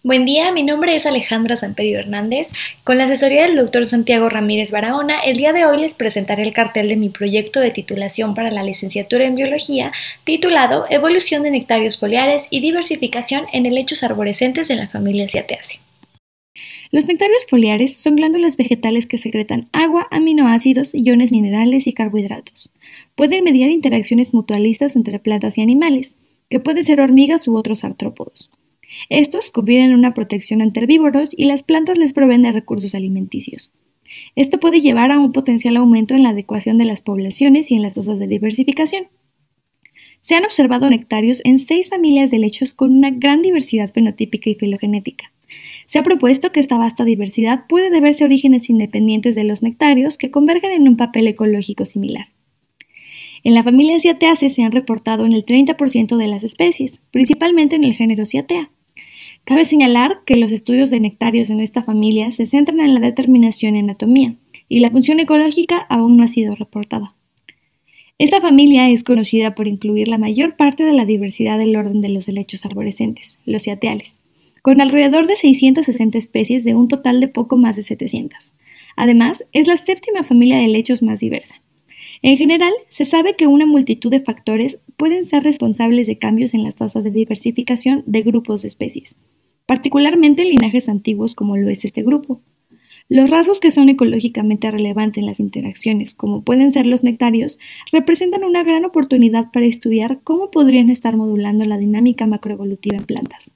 Buen día, mi nombre es Alejandra Samperio Hernández. Con la asesoría del doctor Santiago Ramírez Barahona, el día de hoy les presentaré el cartel de mi proyecto de titulación para la licenciatura en Biología, titulado Evolución de nectarios foliares y diversificación en helechos arborescentes en la familia Cyatheaceae. Los nectarios foliares son glándulas vegetales que secretan agua, aminoácidos, iones minerales y carbohidratos. Pueden mediar interacciones mutualistas entre plantas y animales, que pueden ser hormigas u otros artrópodos. Estos confieren una protección ante herbívoros y las plantas les proveen de recursos alimenticios. Esto puede llevar a un potencial aumento en la adecuación de las poblaciones y en las tasas de diversificación. Se han observado nectarios en 6 familias de helechos con una gran diversidad fenotípica y filogenética. Se ha propuesto que esta vasta diversidad puede deberse a orígenes independientes de los nectarios que convergen en un papel ecológico similar. En la familia Cyatheaceae se han reportado en el 30% de las especies, principalmente en el género Cyathea. Cabe señalar que los estudios de nectarios en esta familia se centran en la determinación y anatomía, y la función ecológica aún no ha sido reportada. Esta familia es conocida por incluir la mayor parte de la diversidad del orden de los helechos arborescentes, los ciateales, con alrededor de 660 especies de un total de poco más de 700. Además, es la séptima familia de helechos más diversa. En general, se sabe que una multitud de factores pueden ser responsables de cambios en las tasas de diversificación de grupos de especies, particularmente en linajes antiguos como lo es este grupo. Los rasgos que son ecológicamente relevantes en las interacciones, como pueden ser los nectarios, representan una gran oportunidad para estudiar cómo podrían estar modulando la dinámica macroevolutiva en plantas.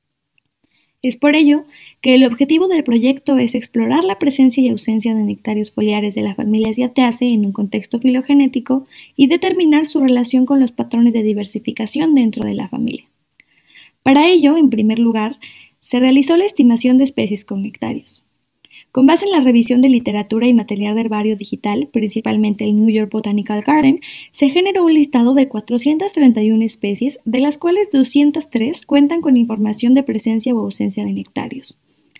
Es por ello que el objetivo del proyecto es explorar la presencia y ausencia de nectarios foliares de la familia Cyatheaceae en un contexto filogenético y determinar su relación con los patrones de diversificación dentro de la familia. Para ello, en primer lugar, se realizó la estimación de especies con nectarios. Con base en la revisión de literatura y material de herbario digital, principalmente el New York Botanical Garden, se generó un listado de 431 especies, de las cuales 203 cuentan con información de presencia o ausencia de nectarios.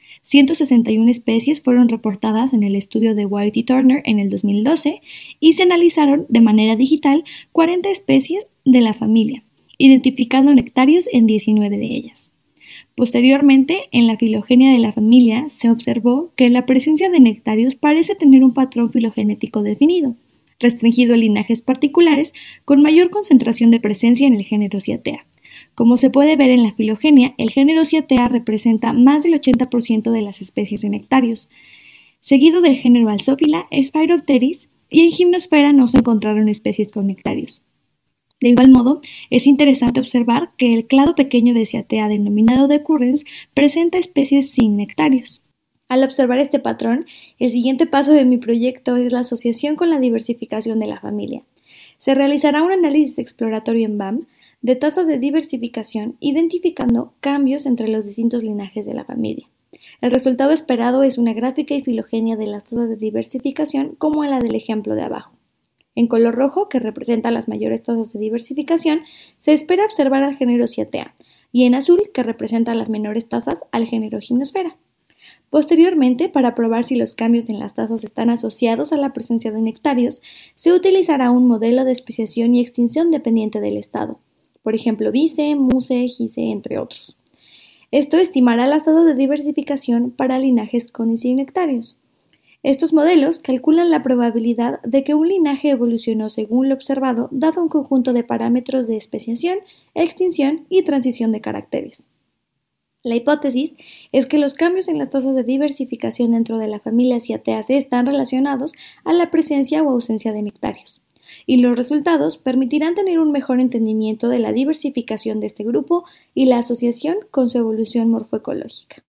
161 especies fueron reportadas en el estudio de White y Turner en el 2012 y se analizaron de manera digital 40 especies de la familia, identificando nectarios en 19 de ellas. Posteriormente, en la filogenia de la familia, se observó que la presencia de nectarios parece tener un patrón filogenético definido, restringido a linajes particulares con mayor concentración de presencia en el género Cyathea. Como se puede ver en la filogenia, el género Cyathea representa más del 80% de las especies de nectarios, seguido del género Alsophila, Sphaeropteris, y en Gymnosphera no se encontraron especies con nectarios. De igual modo, es interesante observar que el clado pequeño de Cyathea denominado decurrens presenta especies sin nectarios. Al observar este patrón, el siguiente paso de mi proyecto es la asociación con la diversificación de la familia. Se realizará un análisis exploratorio en BAM de tasas de diversificación, identificando cambios entre los distintos linajes de la familia. El resultado esperado es una gráfica y filogenia de las tasas de diversificación como en la del ejemplo de abajo. En color rojo, que representa las mayores tasas de diversificación, se espera observar al género Cyathea, y en azul, que representa las menores tasas, al género Gymnosphera. Posteriormente, para probar si los cambios en las tasas están asociados a la presencia de nectarios, se utilizará un modelo de especiación y extinción dependiente del estado, por ejemplo, Vice, Muse, Gise, entre otros. Esto estimará las tasas de diversificación para linajes con y sin nectarios. Estos modelos calculan la probabilidad de que un linaje evolucionó según lo observado, dado un conjunto de parámetros de especiación, extinción y transición de caracteres. La hipótesis es que los cambios en las tasas de diversificación dentro de la familia Cyatheaceae están relacionados a la presencia o ausencia de nectarios, y los resultados permitirán tener un mejor entendimiento de la diversificación de este grupo y la asociación con su evolución morfoecológica.